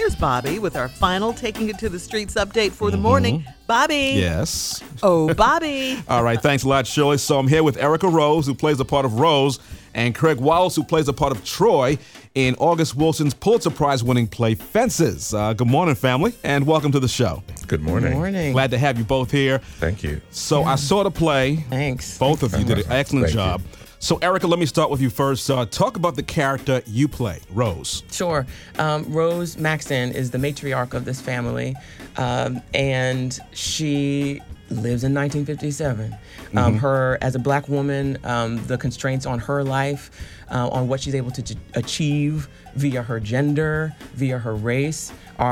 here's Bobby with our final Taking It to the Streets update for the morning. Bobby. Yes. Oh, Bobby. All right, thanks a lot, Shirley. So I'm here with Erica Rose, who plays the part of Rose, and Craig Wallace, who plays the part of Troy in August Wilson's Pulitzer Prize-winning play Fences. Good morning, family, and welcome to the show. Good morning. Good morning. Glad to have you both here. Thank you. So I saw the play. Thanks. Both of you did an excellent Thank job. So, Erica, let me start with you first. Talk about the character you play, Rose. Sure. Rose Maxton is the matriarch of this family, and she lives in 1957. Her, as a black woman, the constraints on her life, on what she's able to achieve via her gender, via her race,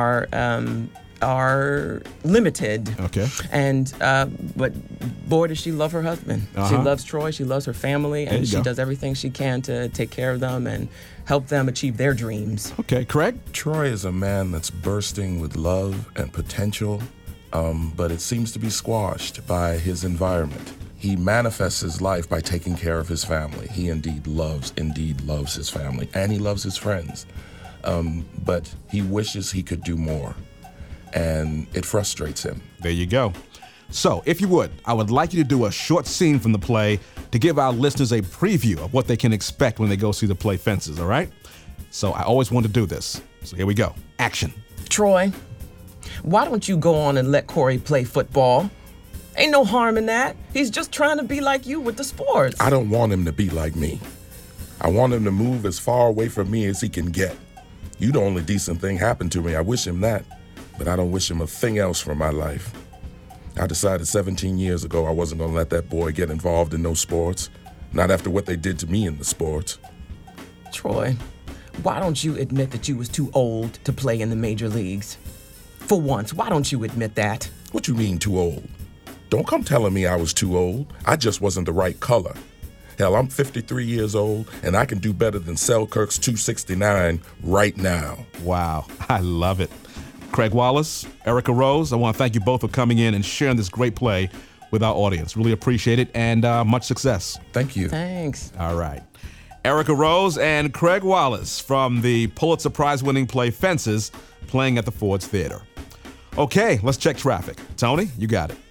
are limited. Okay. And but boy, does she love her husband. She loves Troy. She loves her family, and she does everything she can to take care of them and help them achieve their dreams. Okay, Craig? Troy is a man that's bursting with love and potential, but it seems to be squashed by his environment. He manifests his life by taking care of his family. He indeed loves his family, and he loves his friends. But he wishes he could do more, and it frustrates him. There you go. So, if you would, I would like you to do a short scene from the play to give our listeners a preview of what they can expect when they go see the play Fences, all right? So, I always want to do this. So, here we go. Action. Troy, why don't you go on and let Corey play football? Ain't no harm in that. He's just trying to be like you with the sports. I don't want him to be like me. I want him to move as far away from me as he can get. You the only decent thing happened to me. I wish him that, but I don't wish him a thing else from my life. I decided 17 years ago I wasn't going to let that boy get involved in no sports, not after what they did to me in the sports. Troy, why don't you admit that you was too old to play in the major leagues? For once, why don't you admit that? What you mean too old? Don't come telling me I was too old. I just wasn't the right color. Hell, I'm 53 years old, and I can do better than Selkirk's 269 right now. Wow, I love it. Craig Wallace, Erica Rose, I want to thank you both for coming in and sharing this great play with our audience. Really appreciate it, and much success. Thank you. Thanks. All right. Erica Rose and Craig Wallace from the Pulitzer Prize-winning play Fences, playing at the Ford's Theater. Okay, let's check traffic. Tony, you got it.